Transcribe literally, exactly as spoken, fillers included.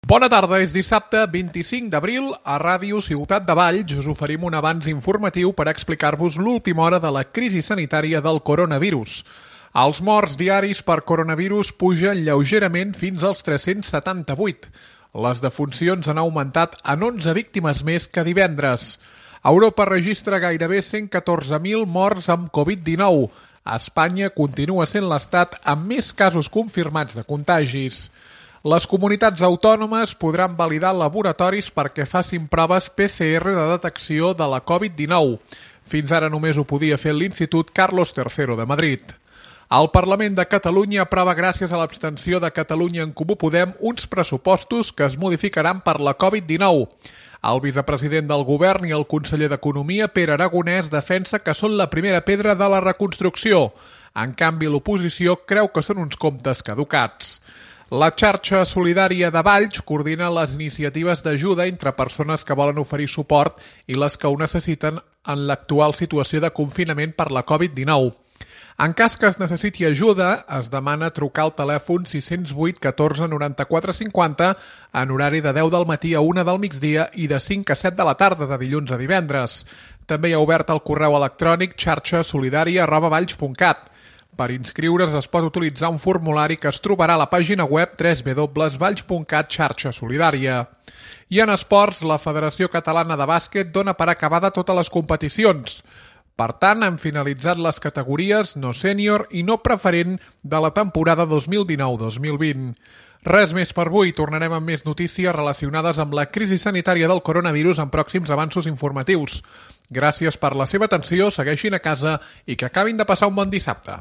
Bona tarda, és dissabte vint-i-cinc d'abril. A Ràdio Ciutat de Valls us oferim un avanç informatiu per explicar-vos l'última hora de la crisi sanitària del coronavirus. Els morts diaris per coronavirus pugen lleugerament fins als tres-cents setanta-vuit. Les defuncions han augmentat en onze víctimes més que divendres. Europa registra gairebé cent catorze mil morts amb covid dinou. Espanya continua sent l'estat amb més casos confirmats de contagis. Les comunitats autònomes podran validar laboratoris perquè facin proves P C R de detecció de la covid dinou. Fins ara només ho podia fer l'Institut Carlos tercero de Madrid. El Parlament de Catalunya aprova gràcies a l'abstenció de Catalunya en Comú Podem uns pressupostos que es modificaran per la covid dinou. El vicepresident del govern i el conseller d'Economia, Pere Aragonès, defensa que són la primera pedra de la reconstrucció. En canvi, l'oposició creu que són uns comptes caducats. La xarxa solidària de Valls coordina les iniciatives d'ajuda entre persones que volen oferir suport i les que ho necessiten en l'actual situació de confinament per la covid dinou. En cas que es necessiti ajuda, es demana trucar al telèfon sis zero vuit catorze noranta-quatre cinquanta en horari de deu del matí a una del migdia i de cinc a set de la tarda de dilluns a divendres. També hi ha obert el correu electrònic xarxa solidària arroba valls punt cat. Per inscriure's es pot utilitzar un formulari que es trobarà a la pàgina web w w w punt valls punt cat xarxa solidària. I en esports, la Federació Catalana de Bàsquet dona per acabada totes les competicions. Per tant, han finalitzat les categories no sènior i no preferent de la temporada dos mil dinou dos mil vint. Res més per avui, tornarem amb més notícies relacionades amb la crisi sanitària del coronavirus en pròxims avanços informatius. Gràcies per la seva atenció, segueixin a casa i que acabin de passar un bon dissabte.